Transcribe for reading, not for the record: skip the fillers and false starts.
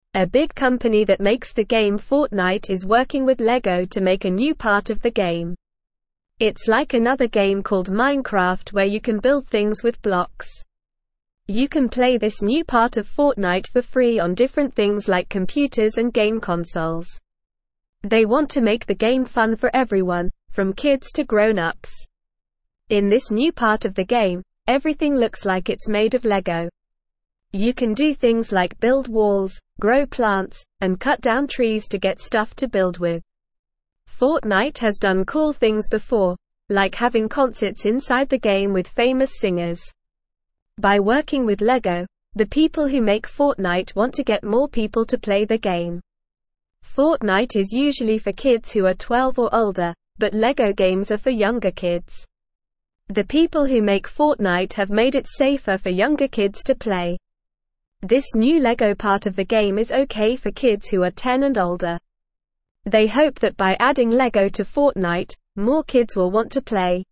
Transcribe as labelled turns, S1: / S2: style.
S1: A big company that makes the game Fortnite is working with LEGO to make a new part of the game. It's like another game called Minecraft where you can build things with blocks. You can play this new part of Fortnite for free on different things like computers and game consoles. They want to make the game fun for everyone, from kids to grown-ups. In this new part of the game, everything looks like it's made of LEGO. You can do things like build walls, grow plants, and cut down trees to get stuff to build with. Fortnite has done cool things before, like having concerts inside the game with famous singers. By working with LEGO, the people who make Fortnite want to get more people to play the game. Fortnite is usually for kids who are 12 or older, but LEGO games are for younger kids. The people who make Fortnite have made it safer for younger kids to play. This new LEGO part of the game is okay for kids who are 10 and older. They hope that by adding LEGO to Fortnite, more kids will want to play.